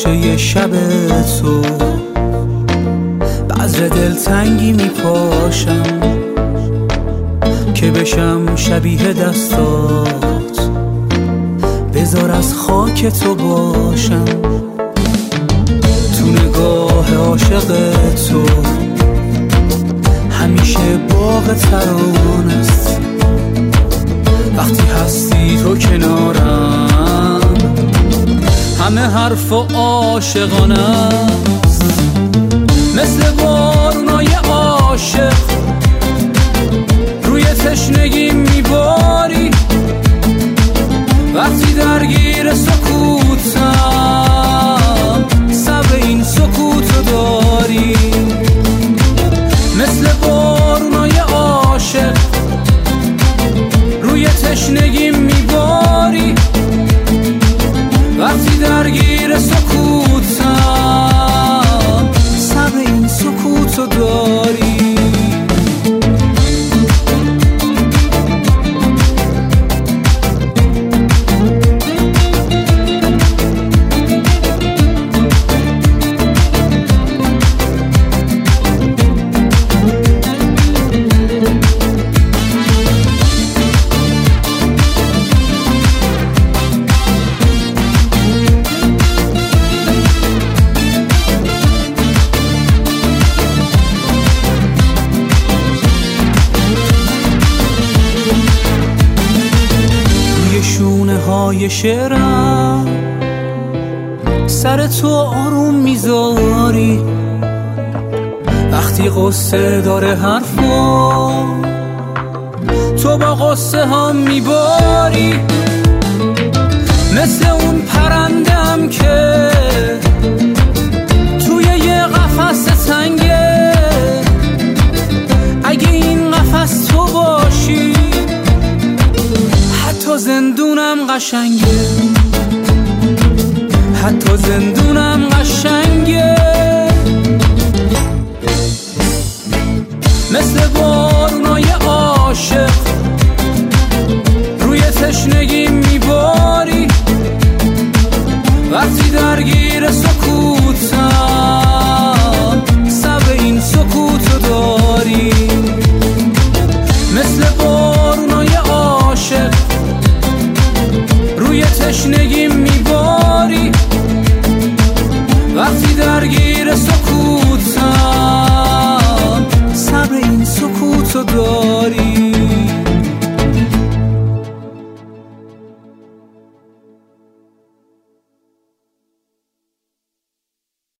باشه شب تو بذر دلتنگی میپاشم که بشم شبیه دستات، بذار از خاک تو باشم. تو نگاه عاشق تو همیشه باغ ترانه است، وقتی هستی تو کنارم همه حرف عاشقانه است. مثل بارونای عاشق روی تشنگی میباری، وقتی درگیر سکوتم صبر این سکوتو داری. مثل بارونای عاشق روی تشنگی میباری، وقتی درگیر سکوتم صبر این سکوتو داری. شونه های شعرم سر تو آروم میذاری، وقتی قصه داره حرفا تو با قصه هم میباری. مثل اون پرندم که توی یه قفس تنگه، اگه این قفس تو باشی حتی زندونم قشنگه، حتی زندونم قشنگه. مثل بارونای عاشق روی تشنگی میباری، وقتی درگیر سکوتم صبر این سکوتو داری. مثل بارونای عاشق روی تشنگی میباری، وقتی درگیر سکوتم صبر این سکوتو داری.